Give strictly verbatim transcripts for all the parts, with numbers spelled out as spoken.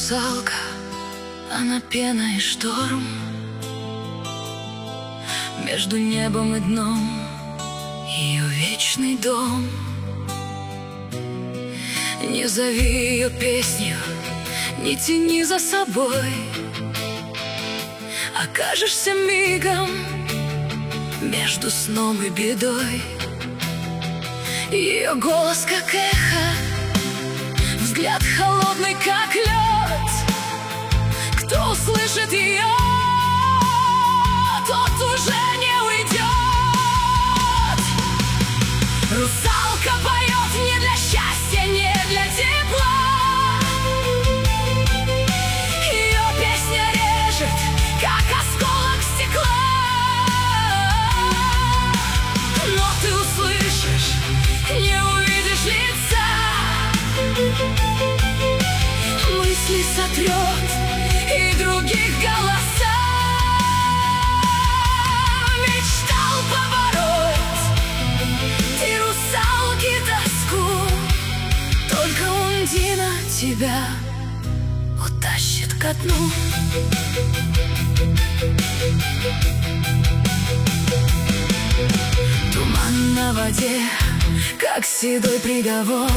русалка, она пена и шторм. Между небом и дном ее вечный дом. Не зови ее песнью, не тяни за собой, окажешься мигом между сном и бедой. Ее голос как эхо, взгляд холодный как лед. Кто услышит ее, тот уже не уйдет. Русалка поет не для счастья, не для тепла. Ее песня режет, как осколок стекла. Но ты услышишь, не увидишь лица. Мысли сотрет и других голоса. Мечтал побороть ты русалки тоску, только Ундина тебя утащит ко дну. Туман на воде, как седой приговор.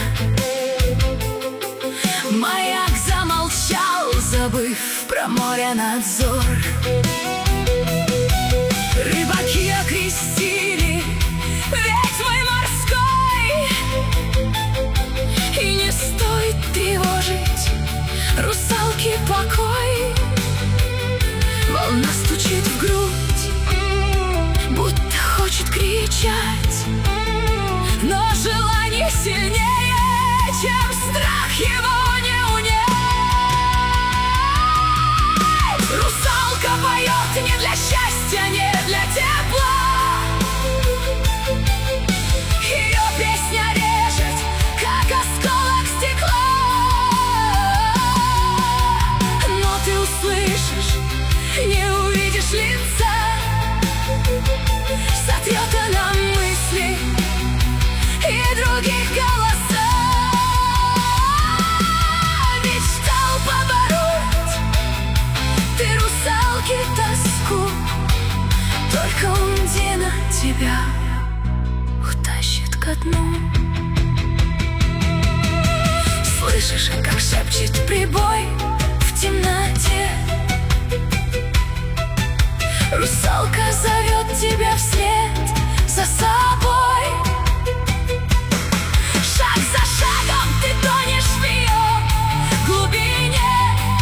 Маяк замолчал, забыв про море надзор. Рыбаки окрестили ведьмой морской, и не стоит тревожить русалки покой. Волна стучит в грудь, будто хочет кричать, но желание сильнее, чем страх его не унять. Русалка поет не для счастья, не для тепла. Ее песня режет, как осколок стекла. Но ты услышишь, не увидишь лица. Сотрет она мысли и других голоса. Мечтал побороть ты русалки тоску, только Ундина тебя утащит ко дну. Слышишь, как шепчет прибой в темноте? Русалка зовет тебя вслед за собой. Шаг за шагом ты тонешь в ее глубине.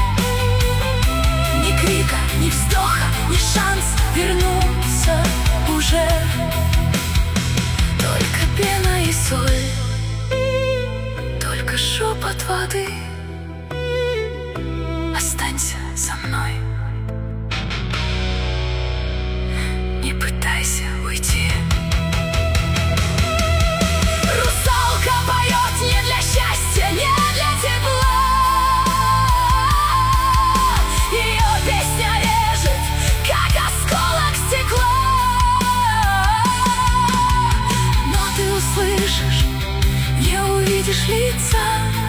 Ни крика, ни вздоха, ни шанс вернуться уже. Только пена и соль, только шепот воды. Останься со мной, не пытайся уйти. Русалка поет не для счастья, не для тепла. Ее песня режет, как осколок стекла. Но ты услышишь, не увидишь лица.